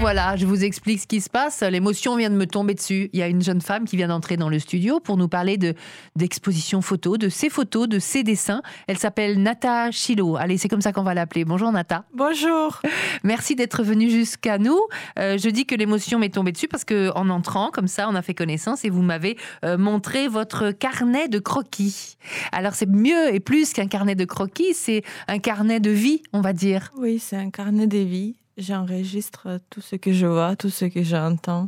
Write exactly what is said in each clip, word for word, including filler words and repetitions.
voilà, je vous explique ce qui se passe. L'émotion vient de me tomber dessus. Il y a une jeune femme qui vient d'entrer dans le studio pour nous parler de, d'exposition photo, de ses photos, de ses dessins. Elle s'appelle Nata Chilo. Allez, c'est comme ça qu'on va l'appeler. Bonjour Nata. Bonjour. Merci d'être venue jusqu'à nous. Euh, je dis que l'émotion m'est tombée dessus parce qu'en entrant, comme ça, on a fait connaissance et vous m'avez euh, montré votre carnet de croquis. Alors, c'est mieux et plus qu'un carnet de croquis, c'est un carnet de vie, on va dire. Oui, c'est un carnet de vie. J'enregistre tout ce que je vois, tout ce que j'entends.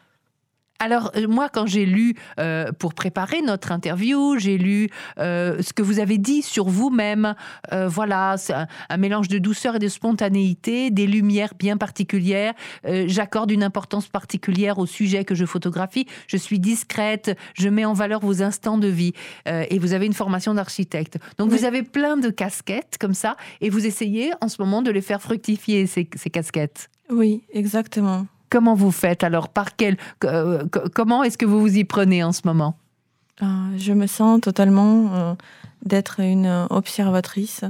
Alors, moi, quand j'ai lu, euh, pour préparer notre interview, j'ai lu euh, ce que vous avez dit sur vous-même. Euh, voilà, c'est un, un mélange de douceur et de spontanéité, des lumières bien particulières. Euh, j'accorde une importance particulière au sujet que je photographie. Je suis discrète, je mets en valeur vos instants de vie. Euh, et vous avez une formation d'architecte. Donc, oui. Vous avez plein de casquettes comme ça et vous essayez en ce moment de les faire fructifier, ces, ces casquettes. Oui, exactement. Comment vous faites alors? Par quel, euh, comment est-ce que vous vous y prenez en ce moment? euh, Je me sens totalement euh, d'être une observatrice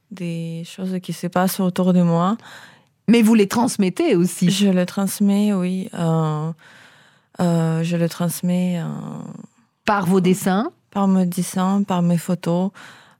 des choses qui se passent autour de moi. Mais vous les transmettez aussi? Je les transmets, oui. Euh, euh, je les transmets... Euh, par vos dessins? Par mes dessins, par mes photos.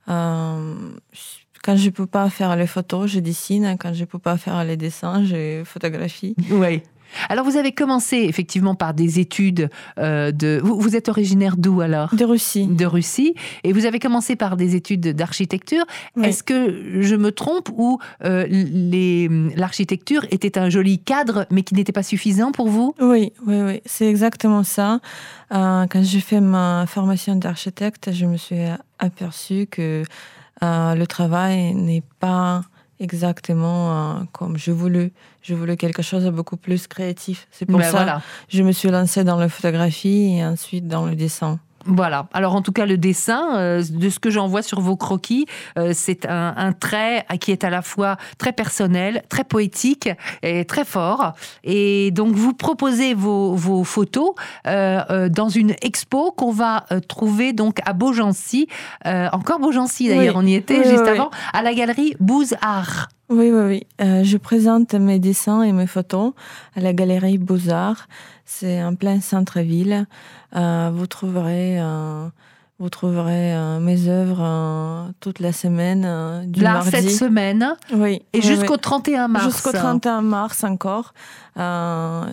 Euh, Quand je ne peux pas faire les photos, je dessine. Quand je ne peux pas faire les dessins, je photographie. Oui. Alors, vous avez commencé effectivement par des études euh, de... Vous, vous êtes originaire d'où alors? De Russie. De Russie. Et vous avez commencé par des études d'architecture. Oui. Est-ce que je me trompe ou euh, les, l'architecture était un joli cadre, mais qui n'était pas suffisant pour vous? Oui, oui, oui. C'est exactement ça. Euh, quand j'ai fait ma formation d'architecte, je me suis aperçue que euh, le travail n'est pas... exactement euh, comme je voulais. Je voulais quelque chose de beaucoup plus créatif. C'est pour ben ça voilà. que je me suis lancée dans la photographie et ensuite dans le dessin. Voilà. Alors, en tout cas, le dessin, euh, de ce que j'en vois sur vos croquis, euh, c'est un, un trait qui est à la fois très personnel, très poétique et très fort. Et donc, vous proposez vos, vos photos euh, euh, dans une expo qu'on va euh, trouver donc à Beaugency. Euh, encore Beaugency, d'ailleurs, oui. On y était oui, juste oui, avant, oui. À la galerie Beaux-Arts. Oui, oui, oui. Euh, je présente mes dessins et mes photos à la galerie Beaux-Arts. C'est en plein centre-ville. Euh, vous trouverez, euh, vous trouverez euh, mes œuvres euh, toute la semaine euh, du Là, mardi. cette semaine. Oui. Et oui, jusqu'au oui. trente et un mars. Jusqu'au trente et un mars encore. Euh,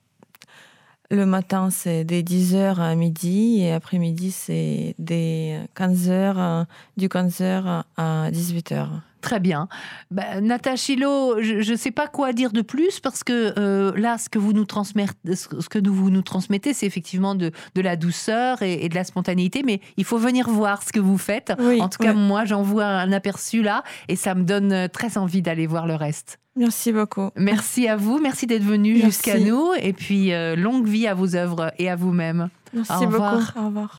le matin, c'est dès dix heures à midi et après-midi, c'est dès quinze heures, euh, du quinze heures à dix-huit heures. Très bien. Ben, Nata Chilo, je ne sais pas quoi dire de plus parce que euh, là, ce que vous nous transmettez, ce que vous nous transmettez, c'est effectivement de, de la douceur et, et de la spontanéité, mais il faut venir voir ce que vous faites. Oui, en tout cas, oui. moi, j'en vois un aperçu là et ça me donne très envie d'aller voir le reste. Merci beaucoup. Merci à vous, merci d'être venu merci. Jusqu'à nous et puis euh, longue vie à vos œuvres et à vous-même. Merci Au revoir. beaucoup. Au revoir.